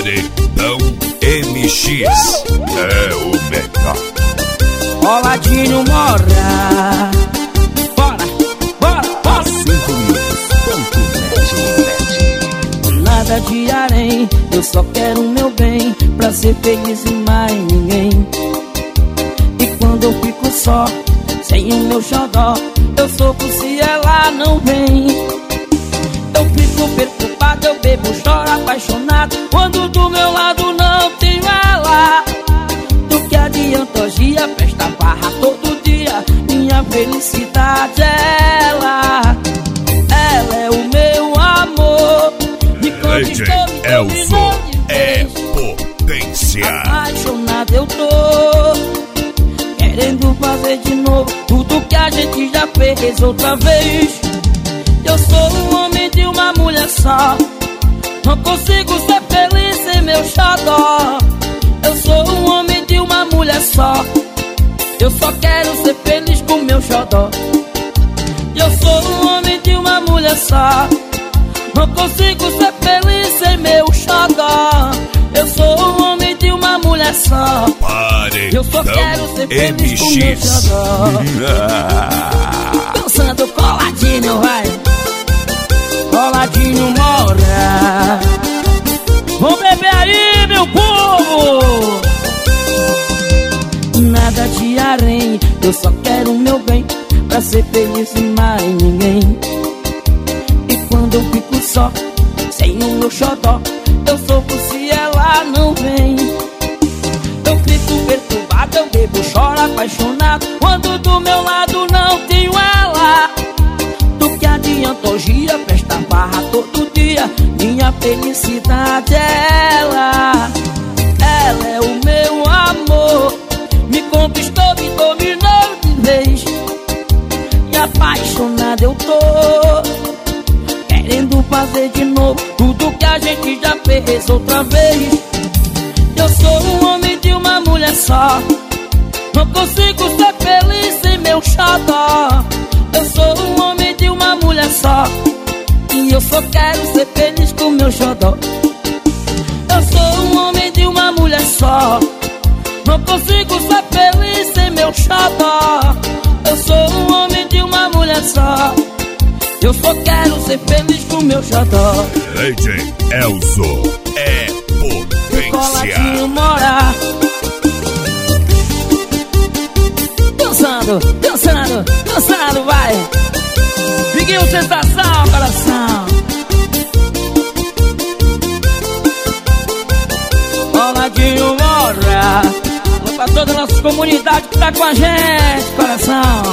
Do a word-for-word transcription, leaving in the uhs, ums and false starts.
Paredão M X é o melhor. Coladinho mora. Bora, bora, bora. Cinco minutos. Nada de harém, eu só quero o meu bem, pra ser feliz e mais ninguém. E quando eu fico só, sem o meu xodó, eu sofro se ela não vem. Eu fico preocupado, eu bebo, choro apaixonado, quando do meu lado não tenho ela. Do que adianta hoje a festa, barra todo dia, minha felicidade é ela. Ela é o meu amor, me conquistou, me Elzo é potência. Apaixonado eu tô, querendo fazer de novo tudo que a gente já fez outra vez. Eu sou um homem de uma mulher só, não consigo ser feliz sem meu xodó. Eu sou um homem de uma mulher só, eu só quero ser feliz com meu xodó. Eu sou um homem de uma mulher só, não consigo ser feliz sem meu xodó. Eu sou um homem de uma mulher só, eu só quero ser feliz com meu xodó. Dançando coladinho, vai. Coladinho mora. Vamos beber aí, meu povo. Nada de harém, eu só quero o meu bem, pra ser feliz e mais ninguém. E quando eu fico só, sem o meu xodó, eu sofro se ela não vem. Eu fico perturbado, eu bebo, choro apaixonado, quando do meu lado não tenho ela. Do que adianta hoje a festa, barra todo dia, minha felicidade é ela. Ela é o meu amor, me conquistou, me dominou de vez. E apaixonado eu tô, querendo fazer de novo tudo que a gente já fez outra vez. Eu sou um homem de uma mulher só, não consigo ser feliz sem meu xodó. Eu sou um homem de uma mulher só, e eu só quero ser feliz com meu xodó. Eu sou um homem de uma mulher só, não consigo ser feliz sem meu xodó. Eu sou um homem de uma mulher só, eu só quero ser feliz com meu xodó. D J Elzo é potência. Coladinho mora. Dançando, dançando, dançando, vai. Fiquei o sensação, coração. Coladinho mora. Vou pra toda a nossa comunidade que tá com a gente, coração.